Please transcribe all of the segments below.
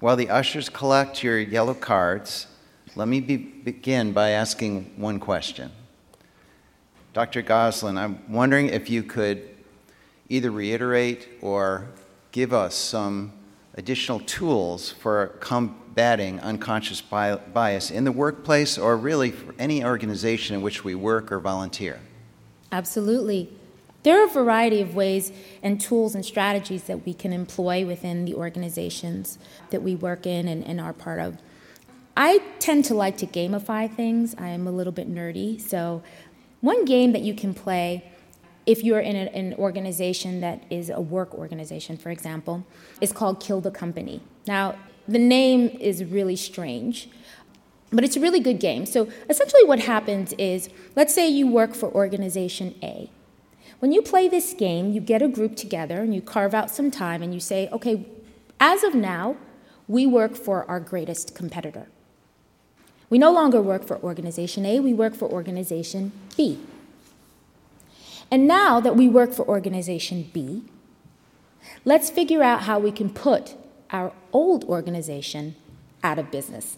While the ushers collect your yellow cards, let me begin by asking one question. Dr. Goslin, I'm wondering if you could either reiterate or give us some additional tools for combating unconscious bias in the workplace or really for any organization in which we work or volunteer. Absolutely. There are a variety of ways and tools and strategies that we can employ within the organizations that we work in and are part of. I tend to like to gamify things. I am a little bit nerdy. So one game that you can play if you're in an organization that is a work organization, for example, is called Kill the Company. Now, the name is really strange, but it's a really good game. So essentially what happens is, let's say you work for organization A. When you play this game, you get a group together and you carve out some time and you say, okay, as of now, we work for our greatest competitor. We no longer work for organization A, we work for organization B. And now that we work for organization B, let's figure out how we can put our old organization out of business.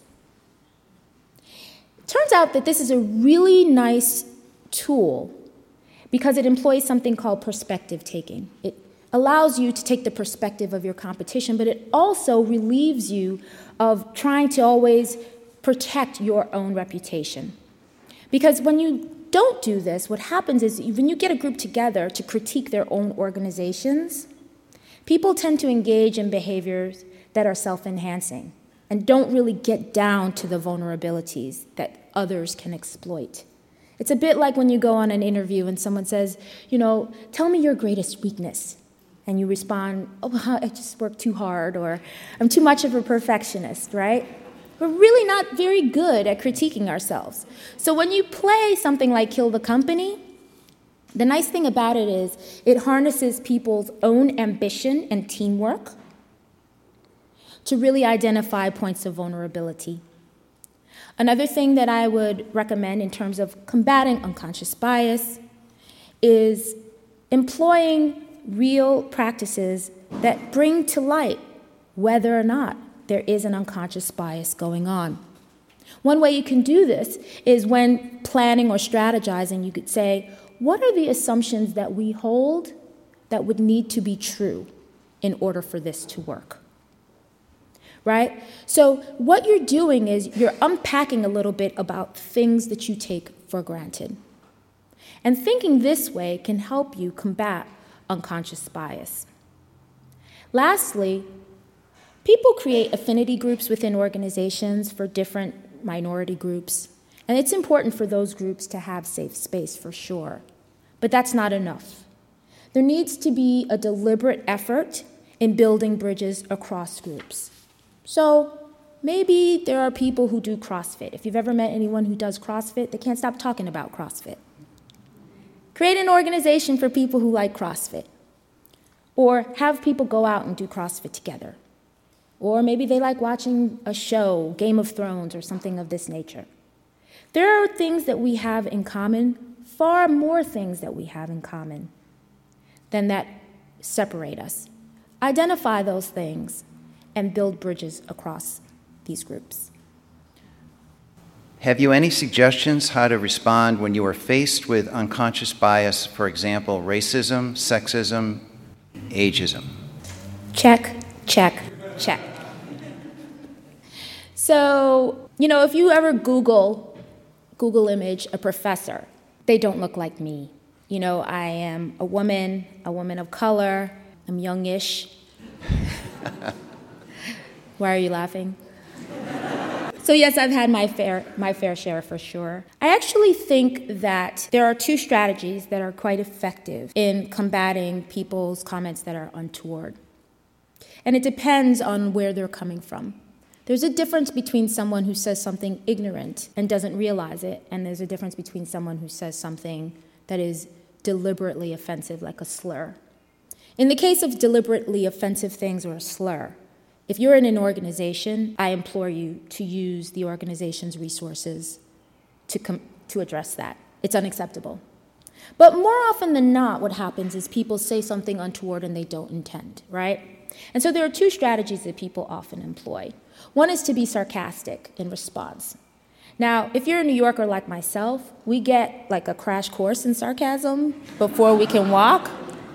It turns out that this is a really nice tool because it employs something called perspective taking. It allows you to take the perspective of your competition, but it also relieves you of trying to always protect your own reputation. Because when you don't do this, what happens is when you get a group together to critique their own organizations, people tend to engage in behaviors that are self-enhancing and don't really get down to the vulnerabilities that others can exploit. It's a bit like when you go on an interview and someone says, tell me your greatest weakness. And you respond, I just work too hard, or I'm too much of a perfectionist, right? We're really not very good at critiquing ourselves. So when you play something like Kill the Company, the nice thing about it is it harnesses people's own ambition and teamwork to really identify points of vulnerability. Another thing that I would recommend in terms of combating unconscious bias is employing real practices that bring to light whether or not there is an unconscious bias going on. One way you can do this is when planning or strategizing, you could say, what are the assumptions that we hold that would need to be true in order for this to work? Right? So what you're doing is you're unpacking a little bit about things that you take for granted. And thinking this way can help you combat unconscious bias. Lastly, people create affinity groups within organizations for different minority groups, and it's important for those groups to have safe space for sure. But that's not enough. There needs to be a deliberate effort in building bridges across groups. So maybe there are people who do CrossFit. If you've ever met anyone who does CrossFit, they can't stop talking about CrossFit. Create an organization for people who like CrossFit. Or have people go out and do CrossFit together. Or maybe they like watching a show, Game of Thrones, or something of this nature. There are things that we have in common, far more things that we have in common than that separate us. Identify those things and build bridges across these groups. Have you any suggestions how to respond when you are faced with unconscious bias, for example, racism, sexism, ageism? Check, check, check. So, if you ever Google image a professor, they don't look like me. I am a woman of color, I'm youngish. Why are you laughing? So yes, I've had my fair share for sure. I actually think that there are two strategies that are quite effective in combating people's comments that are untoward. And it depends on where they're coming from. There's a difference between someone who says something ignorant and doesn't realize it, and there's a difference between someone who says something that is deliberately offensive, like a slur. In the case of deliberately offensive things or a slur, if you're in an organization, I implore you to use the organization's resources to address that. It's unacceptable. But more often than not, what happens is people say something untoward and they don't intend, right? And so there are two strategies that people often employ. One is to be sarcastic in response. Now, if you're a New Yorker like myself, we get like a crash course in sarcasm before we can walk.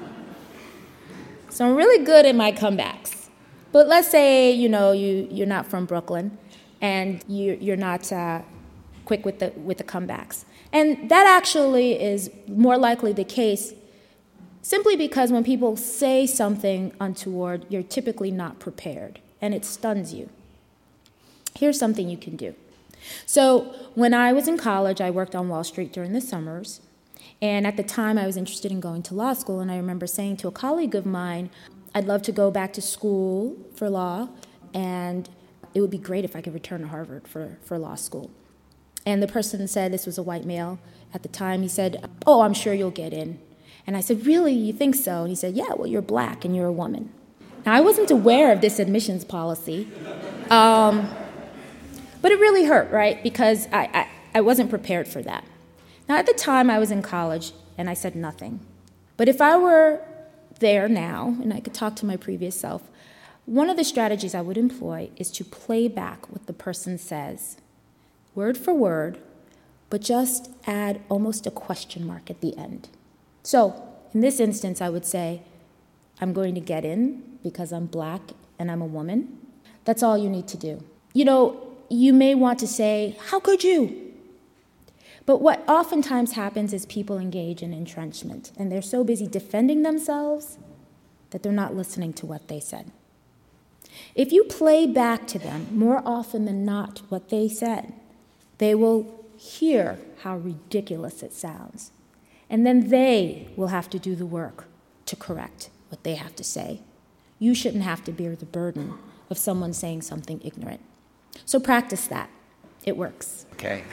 So I'm really good at my comebacks. But let's say, you're not from Brooklyn and you're not quick with the comebacks. And that actually is more likely the case simply because when people say something untoward, you're typically not prepared, and it stuns you. Here's something you can do. So when I was in college, I worked on Wall Street during the summers, and at the time I was interested in going to law school, and I remember saying to a colleague of mine, I'd love to go back to school for law, and it would be great if I could return to Harvard for law school. And the person said, this was a white male at the time, he said, oh, I'm sure you'll get in. And I said, really, you think so? And he said, yeah, well, you're black and you're a woman. Now, I wasn't aware of this admissions policy, but it really hurt, right? Because I wasn't prepared for that. Now, at the time, I was in college, and I said nothing. But if I were there now, and I could talk to my previous self, one of the strategies I would employ is to play back what the person says, word for word, but just add almost a question mark at the end. So, in this instance, I would say, I'm going to get in because I'm black and I'm a woman. That's all you need to do. You may want to say, how could you? But what oftentimes happens is people engage in entrenchment, and they're so busy defending themselves that they're not listening to what they said. If you play back to them more often than not what they said, they will hear how ridiculous it sounds. And then they will have to do the work to correct what they have to say. You shouldn't have to bear the burden of someone saying something ignorant. So practice that. It works. Okay.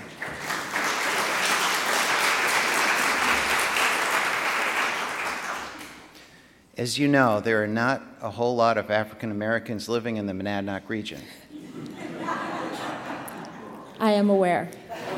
As you know, there are not a whole lot of African Americans living in the Monadnock region. I am aware.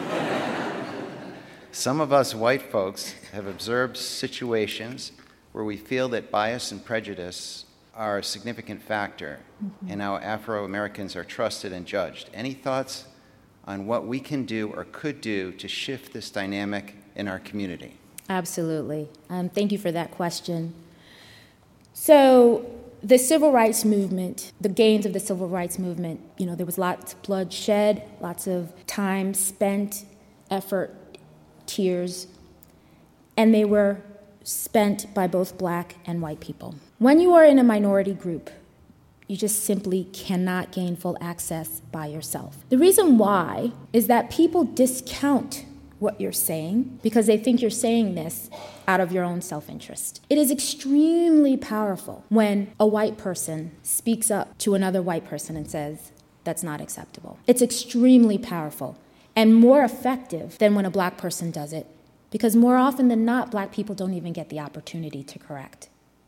Some of us white folks have observed situations where we feel that bias and prejudice are a significant factor in how Afro-Americans are trusted and judged. Any thoughts on what we can do or could do to shift this dynamic in our community? Absolutely. Thank you for that question. So the civil rights movement, the gains of the civil rights movement, there was lots of blood shed, lots of time spent, effort, tears, and they were spent by both black and white people. When you are in a minority group, you just simply cannot gain full access by yourself. The reason why is that people discount what you're saying because they think you're saying this out of your own self-interest. It is extremely powerful when a white person speaks up to another white person and says, that's not acceptable. It's extremely powerful and more effective than when a black person does it, because more often than not, black people don't even get the opportunity to correct.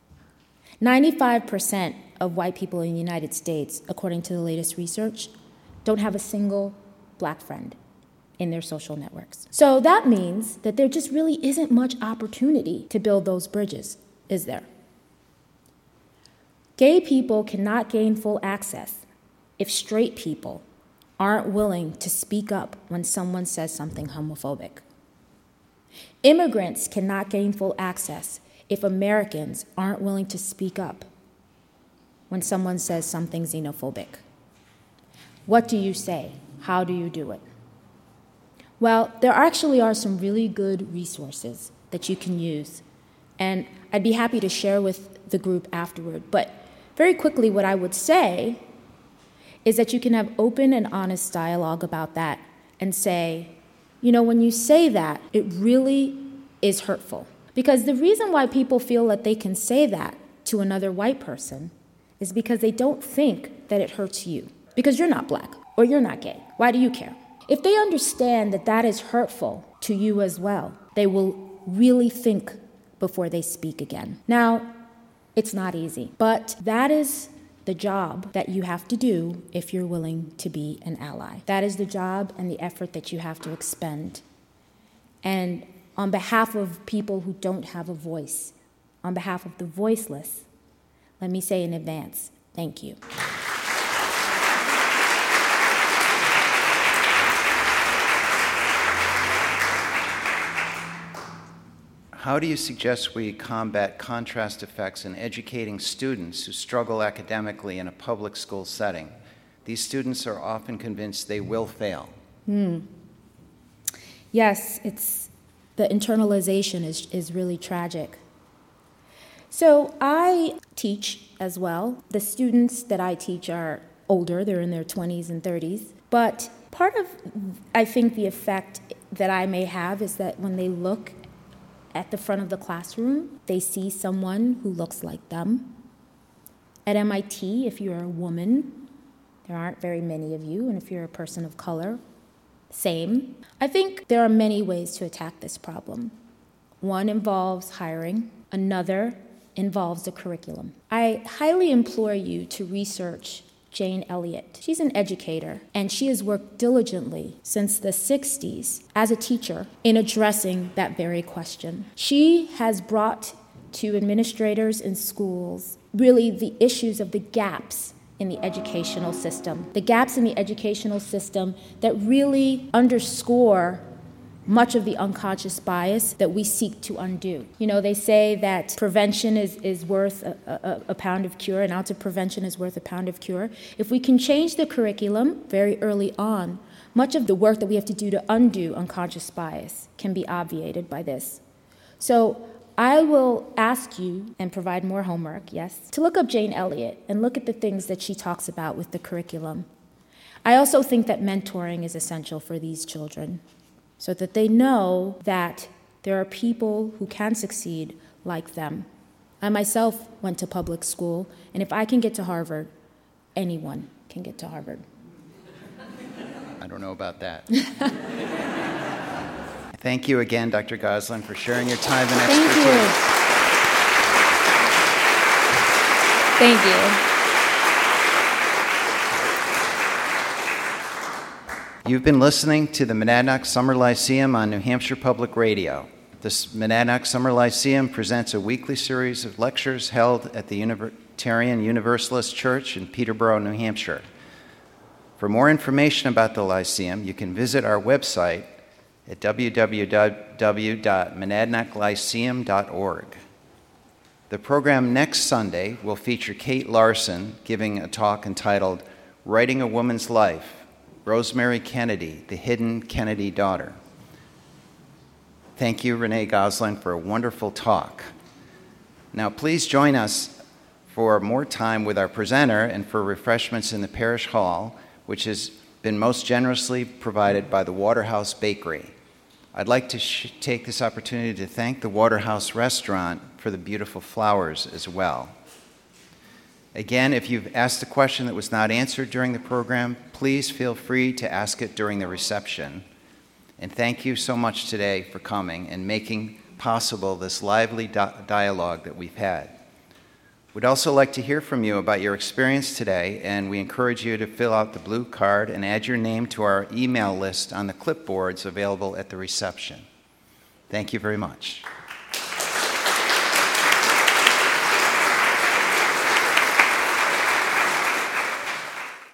95% of white people in the United States, according to the latest research, don't have a single black friend in their social networks. So that means that there just really isn't much opportunity to build those bridges, is there? Gay people cannot gain full access if straight people aren't willing to speak up when someone says something homophobic. Immigrants cannot gain full access if Americans aren't willing to speak up when someone says something xenophobic. What do you say? How do you do it? Well, there actually are some really good resources that you can use, and I'd be happy to share with the group afterward. But very quickly, what I would say is that you can have open and honest dialogue about that and say, when you say that, it really is hurtful. Because the reason why people feel that they can say that to another white person is because they don't think that it hurts you. Because you're not black or you're not gay. Why do you care? If they understand that that is hurtful to you as well, they will really think before they speak again. Now, it's not easy, but that is the job that you have to do if you're willing to be an ally. That is the job and the effort that you have to expend. And on behalf of people who don't have a voice, on behalf of the voiceless, Let me say in advance, thank you. How do you suggest we combat contrast effects in educating students who struggle academically in a public school setting? These students are often convinced they will fail. Yes, the internalization is really tragic. So I teach as well. The students that I teach are older, they're in their 20s and 30s. But part of, I think, the effect that I may have is that when they look at the front of the classroom, they see someone who looks like them. At MIT, if you're a woman, there aren't very many of you, and if you're a person of color, same. I think there are many ways to attack this problem. One involves hiring, another involves the curriculum. I highly implore you to research Jane Elliott. She's an educator, and she has worked diligently since the 60s as a teacher in addressing that very question. She has brought to administrators in schools really the issues of the gaps in the educational system, the gaps in the educational system that really underscore much of the unconscious bias that we seek to undo. You know, they say that prevention is worth a pound of cure, an ounce of prevention is worth a pound of cure. If we can change the curriculum very early on, much of the work that we have to do to undo unconscious bias can be obviated by this. So I will ask you, and provide more homework, yes, to look up Jane Elliott and look at the things that she talks about with the curriculum. I also think that mentoring is essential for these children, so that they know that there are people who can succeed like them. I myself went to public school, and if I can get to Harvard, anyone can get to Harvard. I don't know about that. Thank you again, Dr. Goslin, for sharing your time and expertise. Thank you. You've been listening to the Monadnock Summer Lyceum on New Hampshire Public Radio. This Monadnock Summer Lyceum presents a weekly series of lectures held at the Unitarian Universalist Church in Peterborough, New Hampshire. For more information about the Lyceum, you can visit our website at www.monadnocklyceum.org. The program next Sunday will feature Kate Larson giving a talk entitled Writing a Woman's Life, Rosemary Kennedy, the Hidden Kennedy Daughter. Thank you, Renee Goslin, for a wonderful talk. Now, please join us for more time with our presenter and for refreshments in the Parish Hall, which has been most generously provided by the Waterhouse Bakery. I'd like to take this opportunity to thank the Waterhouse Restaurant for the beautiful flowers as well. Again, if you've asked a question that was not answered during the program, please feel free to ask it during the reception. And thank you so much today for coming and making possible this lively dialogue that we've had. We'd also like to hear from you about your experience today, and we encourage you to fill out the blue card and add your name to our email list on the clipboards available at the reception. Thank you very much.